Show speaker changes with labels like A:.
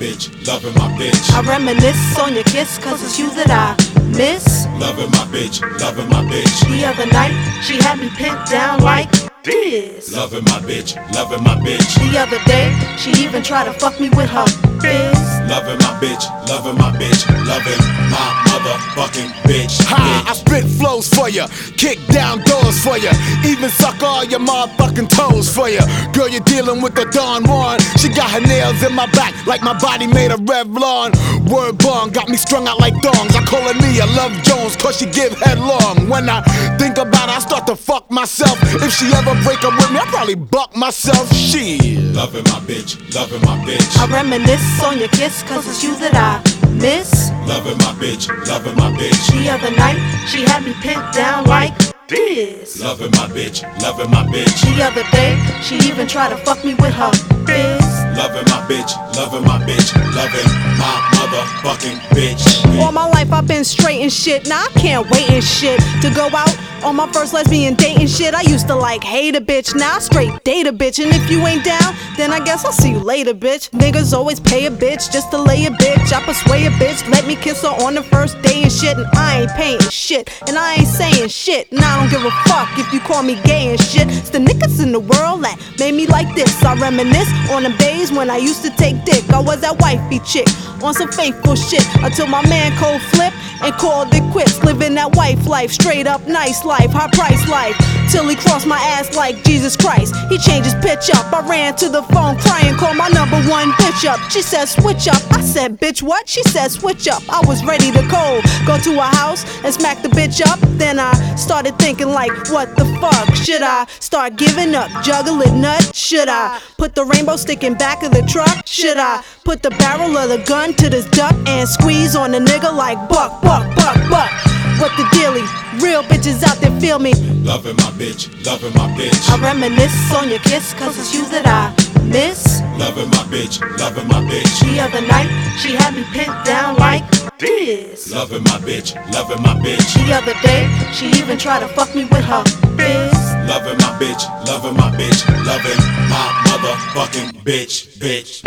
A: bitch, loving my bitch.
B: I reminisce on your kiss, cause it's you that I miss.
A: Loving my bitch, loving my bitch.
B: The other night, she had me pinned down like this.
A: Loving my bitch, loving my bitch.
B: The other day, she even tried to fuck me with her fist.
A: Loving my bitch, loving my bitch, loving my motherfucking bitch.
C: Ha! I spit flows for ya, kick down doors for ya, even suck all your motherfucking toes for ya. Girl, you're dealing with the Don Juan. She got her nails in my back like my body made of Revlon. Word bond got me strung out like thongs. I call her Nia Love Jones cause she give headlong. When I think about it, I start to fuck myself. If she ever break up with me, I probably buck myself. Shit.
A: Loving my bitch, loving my bitch.
B: I reminisce on your kiss, cause it's you that I miss.
A: Loving my bitch, loving my bitch.
B: The other night, she had me pinned down like this.
A: Loving my bitch, loving my bitch.
B: The other day, she even tried to fuck me with her fist.
A: Loving my bitch, loving my bitch, loving my motherfucking bitch.
B: All my life I've been straight and shit. Now I can't wait and shit to go out on my first lesbian date and shit. I used to like hate a bitch, now I straight date a bitch. And if you ain't down, then I guess I'll see you later, bitch. Niggas always pay a bitch just to lay a bitch. I persuade a bitch, let me kiss her on the first day and shit. And I ain't paying shit, and I ain't saying shit. And I don't give a fuck if you call me gay and shit. It's the niggas in the world that made me like this. I reminisce on the days when I used to take dick. I was that wifey chick on some faithful shit until my man cold flipped and called it quits. Living that wife life, straight up nice life, high price life, till he crossed my ass like Jesus Christ. He changed his pitch up, I ran to the phone crying, called my number one bitch up. She said switch up, I said bitch what? She said switch up. I was ready to cold, go to her house and smack the bitch up. Then I started thinking like, what the fuck? Should I start giving up, juggle it nut? Should I put the rainbow stick in back of the truck? Should I put the barrel of the gun to this duck and squeeze on the nigga like buck, buck, buck, buck? What the dealie? Real bitches out there feel me.
A: Loving my bitch, loving my bitch.
B: I reminisce on your kiss, cause it's you that I miss.
A: Loving my bitch, loving my bitch.
B: The other night, she had me pinned down like this.
A: Loving my bitch, loving my bitch.
B: The other day, she even tried to fuck me with her fist.
A: Loving my bitch, loving my bitch, loving my motherfucking bitch, bitch.